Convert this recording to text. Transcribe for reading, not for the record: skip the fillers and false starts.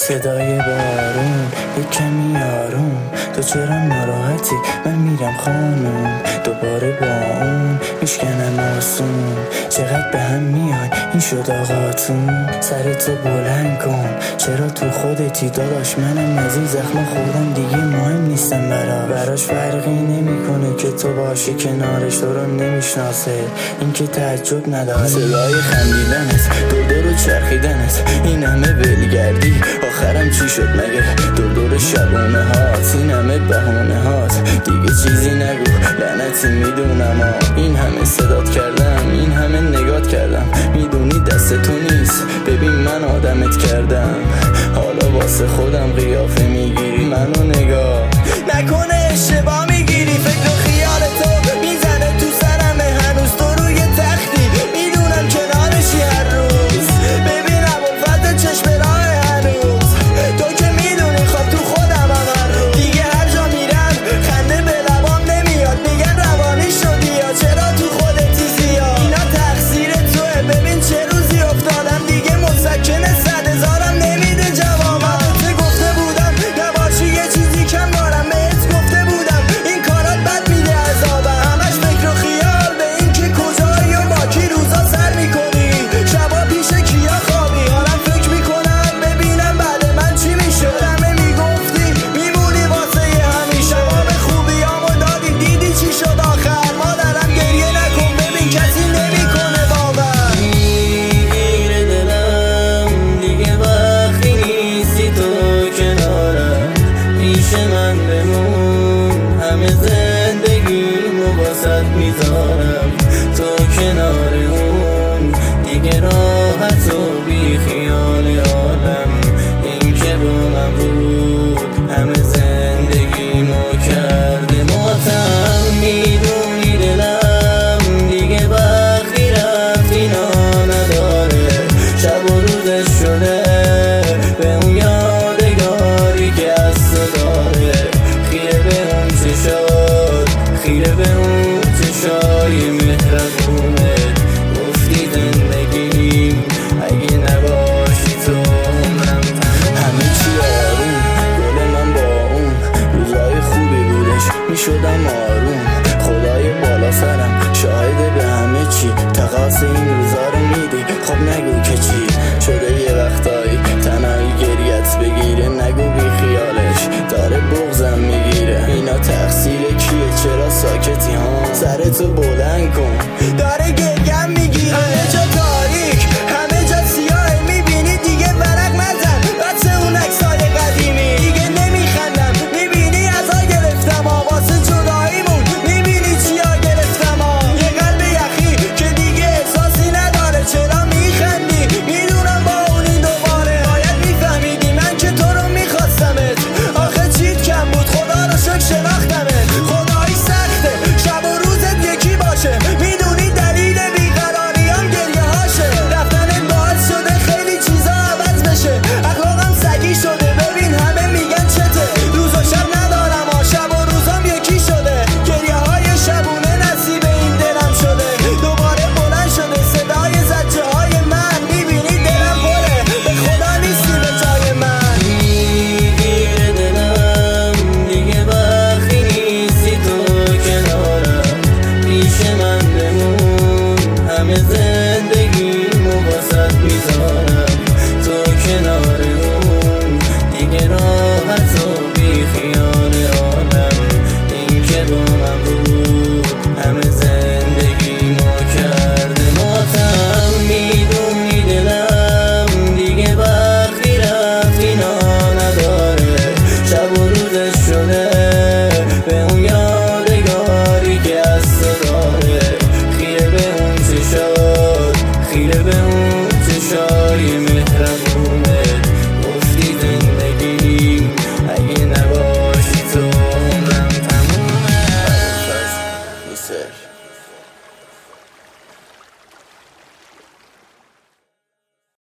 صدای بارون یک کمی آروم، تو چرا ناراحتی؟ من میرم خانم دوباره با اون میشکنم آسون. چقدر به هم میای این شد آقاتون، سر تو بلند کن چرا تو خودتی داداش؟ منم از این زخم خوردم دیگه مهم نیستم براش فرقی نمیکنه که تو باشی کنارش، تو رو نمیشناسه این که تعجب نداره. صدای خندیدنت دور چرخیدنت این همه ولگردی آخرم چی شد مگه؟ دور شبونه هات این همه بهونه هات دیگه چیزی نگو لعنتی میدونم این همه صدات کردم این همه نگات کردم میدونی دست تو نیست ببین من آدمت کردم حالا واسه خودم قیافه میگیری منو نگاه نکنه اشتباه میگیری فکر